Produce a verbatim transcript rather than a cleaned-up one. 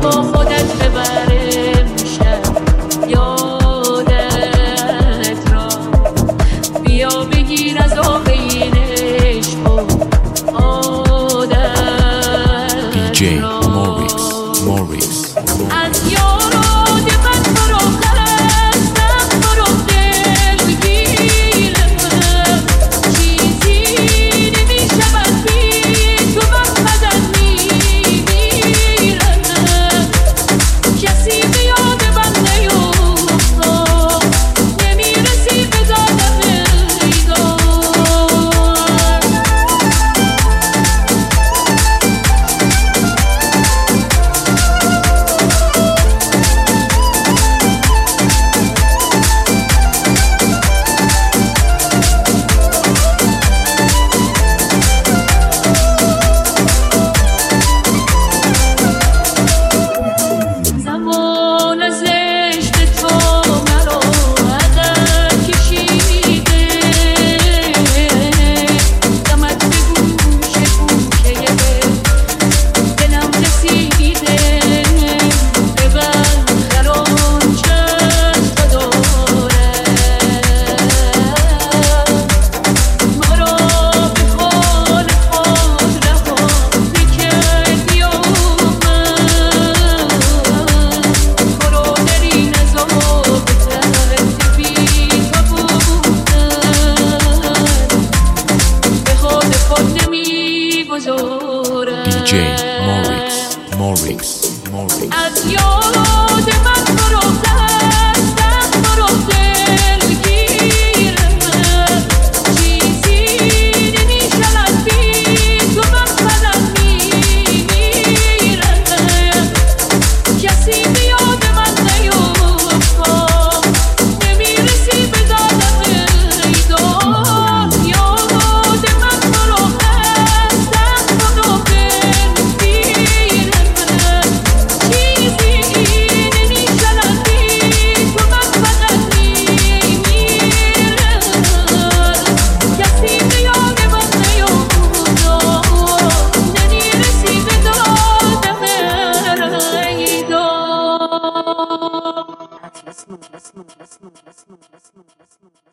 با خودت ببره میشم یادت را. بیا بگیر از آب این عشق و عادت دی جی موریکس موریکس از یاران من برو خستم برو دلگیرم. چیزی نمیشود بی تو من بدن میمیرم. کسی به یاد من نیفتاد نمیرسی به دادم ایدار. زمان از عشق تو مرا عقب کشیده. دمت به گوش گوشه دلم رسیده. ببر هر آنچه تو دارد. مرا به حال خود رها نکردی و من برو در این عذاب تحت بی تو بودن. به خود خود نمیگذارم. دی جی موریکس موریکس موریکس از یاد من برو خستم برو دلگیرم. چیزی نمیشود بی تو من بدن میمیرم. کسی به یاد من نیفتاد نمیرسی به دادم ایدار. یاد من برو خستم برو دلگیرم. چیزی نمیشود بی تو من بدن میمیرم. کسی به یاد من نیفتاد نمیرسی به دادم ایدار.